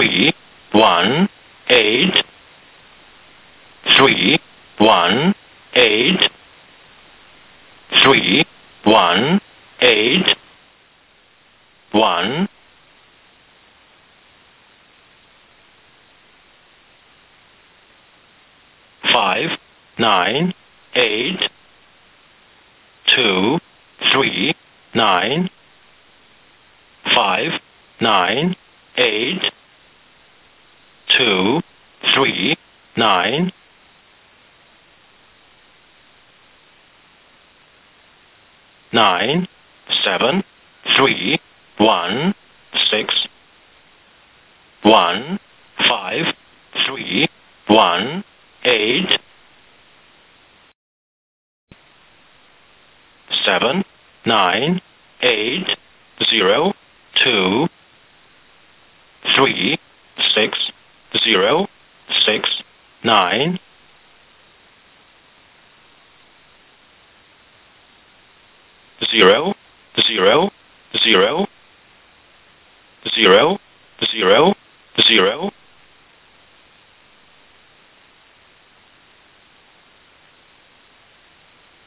3 1 8 3 1 8 3 1 8 1 5 9 8 2 3 9 5 9 8 2 3 9 9 7 3 1 6 1 5 3 1 8 7 9 8 0 2 3 6 0 6 9 0 0 0 0 0 0